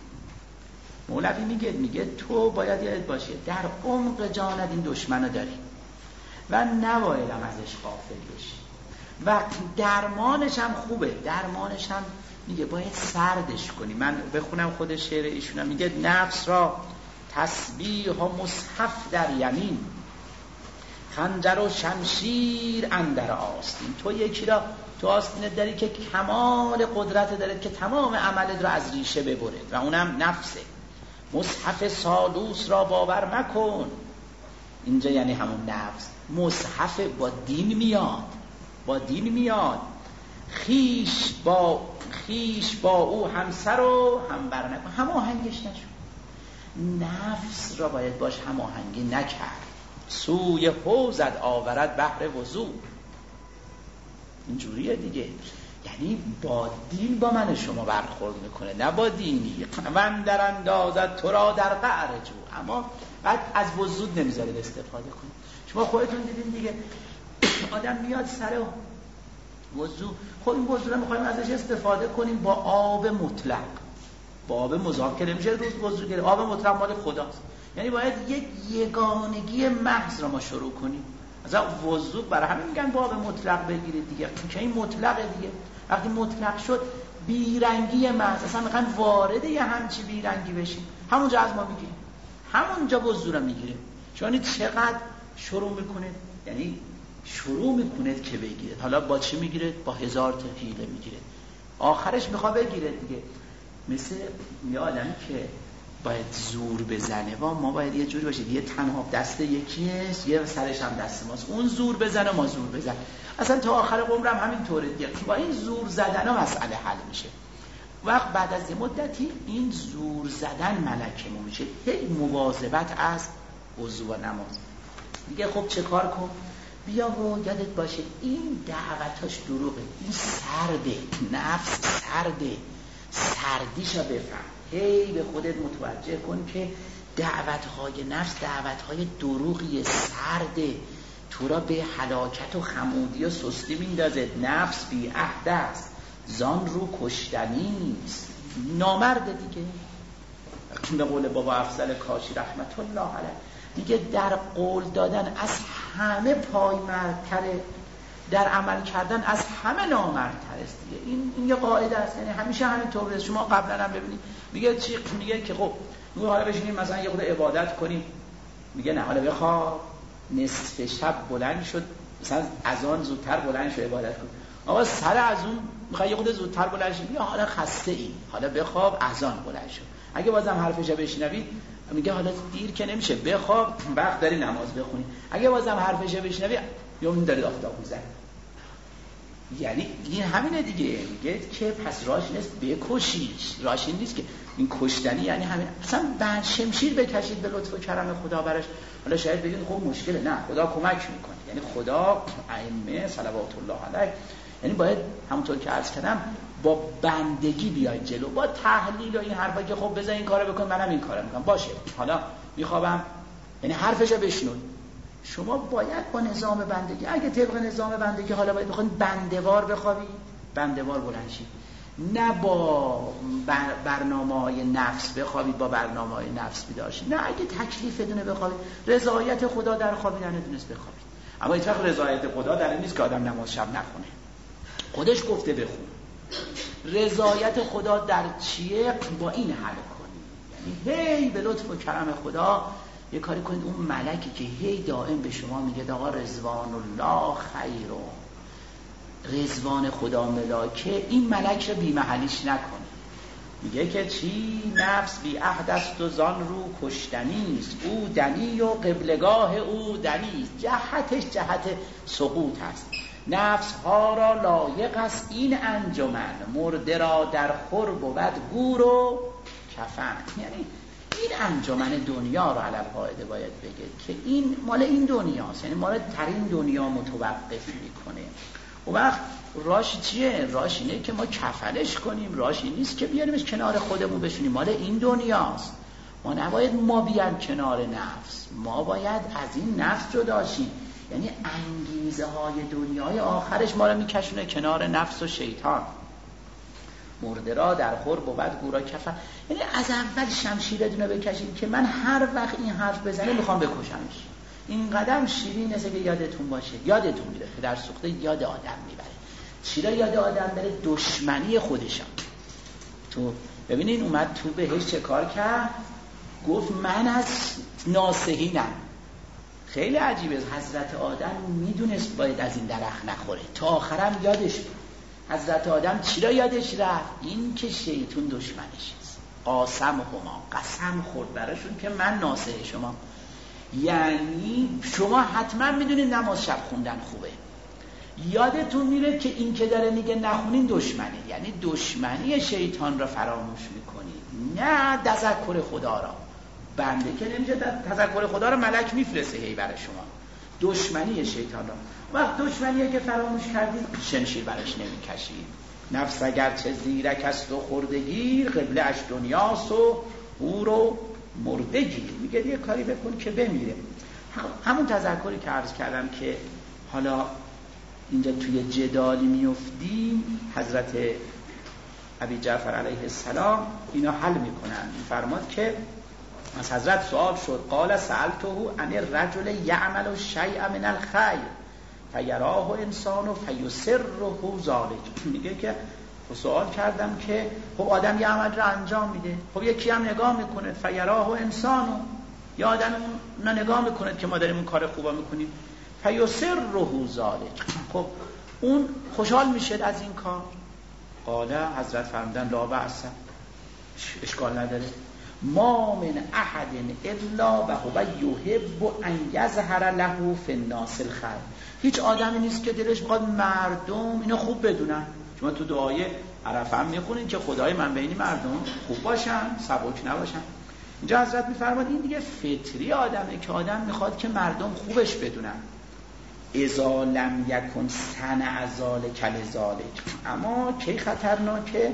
مولوی میگه میگه تو باید یاد باشه در عمق جانت این دشمنو داری و نباید هم ازش غافل بشی. و درمانش هم خوبه، درمانش هم میگه باید سردش کنی. من بخونم خود شعر ایشونم، میگه نفس را تسبیح و مصحف در یمین، خنجر و شمشیر اندر آستین. تو یکی را تو آستینت داری که کمال قدرت داره که تمام عملت را از ریشه ببره و اونم نفسه. مصحف سالوس را باور مکن، اینجا یعنی همون نفس. مصحف با دین میاد، با دین میاد. خیش با خیش با او همسر و همبر نکن، هماهنگش نشون. نفس را باید باش هماهنگی نکرد. سوی حوضت آورد بحر وضو، اینجوریه دیگه. یعنی با دین با من شما برخورد میکنه، نه با دینی. من در اندازت تو را در قعر جو، اما بعد از وضو نمیذارید استفاده کنید. شما خودتون دیدین دیگه، آدم میاد سر وضو، خب این وضو رو میخوایم ازش استفاده کنیم با آب مطلق، با آب مضاف که نمیشه روز وضو گیره. آب مطلق مال خداست، یعنی باید یک یگانگی محض رو ما شروع کنیم. مثلا وضو برای همین میگن با آب مطلق بگیرید دیگه، که این مطلقه دیگه. وقتی مطلق شد بیرنگی محض، اصلا میخوان وارد یه همچی بیرنگی بشیم، همونجا از ما میگیریم، همونجا وضو رو میگیریم. چون چقدر شروع میکنه، یعنی شروع میکنه که بگیره. حالا با چی میگیره؟ با هزار تا حیله میگیره، آخرش میخواد بگیره دیگه. مثل یه آدمی که باید زور بزنه و ما باید یه جوری باشید، یه تنها دست یکیست، یه سرش هم دست ماست. اون زور بزنه ما زور بزن، اصلا تا آخر عمرم همین طوره دیگه. با این زور زدن ها مسئله حل میشه. وقت بعد از یه مدتی این زور زدن ملکه میشه. هی مواظبت از وضو و نماز. دیگه خب چه کار کن؟ بیا و یادت باشه این دعوتاش دروغه، این سرده، نفس سرده، سردیشو بفهم. هی به خودت متوجه کن که دعوتهای نفس دعوتهای دروغیه، سرده، تو را به هلاکت و خمودی و سستی میندازه. نفس بی عهد است، زان رو کشتنی است. نامرده دیگه. به قول بابا افضل کاشی رحمت الله علیه میگه در قول دادن از همه پایمردتره، در عمل کردن از همه نامردتر است دیگه. این این یه قاعده است، یعنی همیشه همین طوره. شما قبلا هم ببینید میگه چی، میگه که خب میگه حالا بشینیم مثلا یه خود عبادت کنیم، میگه نه حالا بخواب نصف شب بلند شد، مثلا اذان زودتر بلند شد عبادت کن. آقا سر از اون میخوای یه خود زودتر بلند شی، یا حالا خسته ای، حالا بخواب، اذان بلند شو. اگه بازم حرفش بشنوید میگه حالا دیر که نمیشه، بخواب، وقت داری نماز بخونی. اگه بازم حرفش بشنوی یا اون داره آفتاب میزنه. یعنی این همینه دیگه، میگه که پس راش نیست بکشیش، راش این نیست که این کشتنی یعنی همین، اصلا بر شمشیر بکشید به لطف و کرم خدا برش. حالا شاید بگید خب مشکله، نه خدا کمک میکنه، یعنی خدا ائمه صلوات الله علیه یعنی باید همونطور که عرض کردم با بندگی بیاید جلو، با تحلیل و این حرفا که خب بذار این کارو بکن منم این کارو میکنم، باشه حالا میخوابم، یعنی حرفشو بشنون. شما باید با نظام بندگی، اگه طبق نظام بندگی حالا باید بخواید بنده‌وار بخوابید، بنده‌وار بلند شید، نه با برنامه‌های نفس بخوابید، با برنامه‌های نفس بیدار شید. نه اگه تکلیف دونه بخوابید، رضایت خدا در خوابیدن دونست بخوابید. اما هیچ وقت رضایت خدا در این نیست که آدم نماز شب نخونه، خودش گفته بخون. رضایت خدا در چیه؟ با این حل کنید، یعنی هی به لطف و کرم خدا یه کاری کنید اون ملکی که هی دائم به شما میگه آقا رضوان الله خیر، رضوان خدا ملاکه، این ملک رو بی محلیش نکنه. میگه که چی؟ نفس بی عهد است و زان رو کشتنیست، او دنی و قبلگاه او دنیست، جهتش جهت سقوط است. نفس ها را لایق است این انجمن، مرده را در خور بود گور و کفن. یعنی این انجمن دنیا رو علل قاعده باید بگه که این مال این دنیاست، یعنی مال ترین دنیا متوقف میکنه. و وقت راش چیه؟ راش اینه که ما کفلش کنیم، راش این نیست که بیاریمش کنار خودمون بشونیم، مال این دنیاست. ما نباید ما بیان کنار نفس، ما باید از این نفس جدا شیم. یعنی انگیزه های دنیای آخرش ما رو میکشونه کنار نفس و شیطان. مرده را در خور بود گورا کفن، یعنی از اول شمشیر دونه بکشید که من هر وقت این حرف بزنه میخوام بکشمش. این قدم شیرینه که یادتون باشه، یادتون میره که در سوخته یاد آدم میبره. چرا یاد آدم بره؟ دشمنی خودشم. تو ببینین اومد تو بهش چه کار کرد؟ گفت من از ناصحینم. خیلی عجیبه، حضرت آدم میدونست باید از این درخت نخوره، تا آخرم یادش بود. حضرت آدم چرا یادش رفت؟ این که شیطون دشمنش است. قاسم هما، قسم خورد براشون که من ناصح شما. یعنی شما حتما میدونید نماز شب خوندن خوبه، یادتون میره که این که داره میگه نخونین دشمنه، یعنی دشمنی شیطان را فراموش میکنید، نه تذکر خدا را. بنده که نمیشه تذکر خدا را ملک میفرسته هی برای شما، دشمنی شیطان را. وقت دشمنیه که فراموش کردید شمشیر برش نمیکشید. نفس اگر چه زیرک است و خردگیر، قبله اش دنیاست و او رو مردگیر. میگه یه کاری بکن که بمیره. همون تذکری که عرض کردم که حالا اینجا توی جدالی میفتیم، حضرت ابی جعفر علیه السلام اینا حل میکنن. فرماد که از حضرت سوال شد، قال سألته عن الرجل یعمل شیئا من الخیر فیراه انسان و فیسره ذلک. میگه که سوال کردم که خب آدم یه عمل رو انجام میده، خب یکی هم نگاه میکنه، فیراه انسان، یا آدم اون نگاه میکنه که ما داریم اون کار خوبا میکنیم، فیسره ذلک، خب اون خوشحال میشه از این کار. قال حضرت فرمودن لا بأس، اشکال نداره، ما من احد الا و هو یحب ان یظهر له فی الناس الخیر. هیچ آدمی نیست که دلش بخواد مردم اینو خوب بدونن. شما تو دعای عرفه هم میخونین که خدای من بین مردم خوب باشن، سبک نباشن. اینجا حضرت میفرماد این دیگه فطری آدمه که آدم میخواد که مردم خوبش بدونن. اذا لم یکن صنع ذلک لذلک، اما کی خطرناکه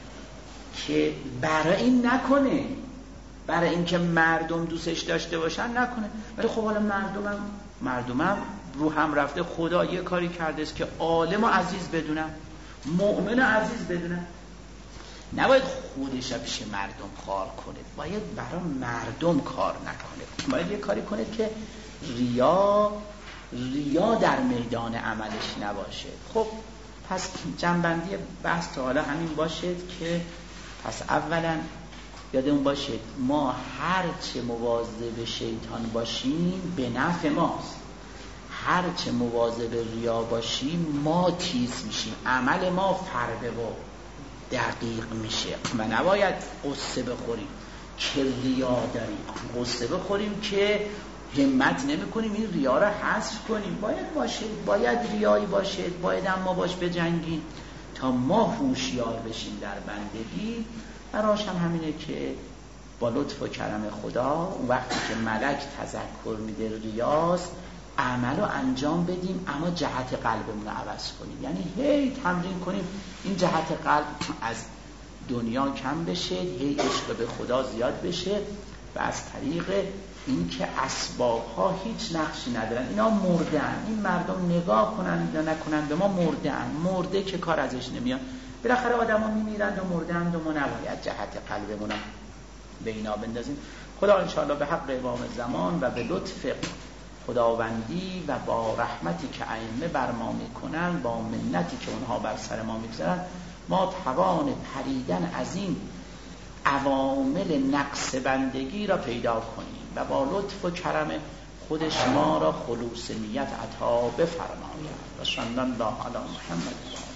که برای این نکنه، برای اینکه مردم دوستش داشته باشن نکنه. ولی خب حالا مردمم مردمم رو هم رفته، خدا یه کاری کرده است که عالم و عزیز بدونن، مؤمن و عزیز بدونن. نباید خودش پیش مردم کار کنه، باید برای مردم کار نکنه، باید یه کاری کنه که ریا ریا در میدان عملش نباشه. خب پس جنبندی بحث تا حالا همین باشد که پس اولا یادمون باشه ما هر چه مواظب شیطان باشیم به نفع ماست، هرچه مواظب ریا باشیم ما تیز میشیم، عمل ما فربه و دقیق میشه و نباید قصه بخوریم که ریا داریم، قصه بخوریم که همت نمی کنیم این ریا را حذف کنیم. باید باشه، باید ریایی باشه، باید اما باش بجنگیم تا ما هوشیار بشیم در بندگی. براش هم همینه که با لطف و کرم خدا اون وقتی که ملک تذکر میده ریاست، عمل رو انجام بدیم اما جهت قلبمون رو عوض کنیم، یعنی هی تمرین کنیم این جهت قلب از دنیا کم بشه، هی عشق به خدا زیاد بشه و از طریق این که اسباب ها هیچ نقشی ندارن، اینا مردن، این مردم نگاه کنن یا نکنن به ما مردن، مرده که کار ازش نمیاد، بالاخره آدم ها میمیرند و مردند و ما نباید جهت قلبمون به اینا بندازیم. خدا انشاءالله به حق امام زمان و به لطف خداوندی و با رحمتی که ائمه بر ما میکنن، با منتی که اونها بر سر ما میگذارن، ما توان پریدن از این عوامل نقص بندگی را پیدا کنیم و با لطف و کرم خودش ما را خلوص نیت عطا بفرماید. و صلی الله علی محمد.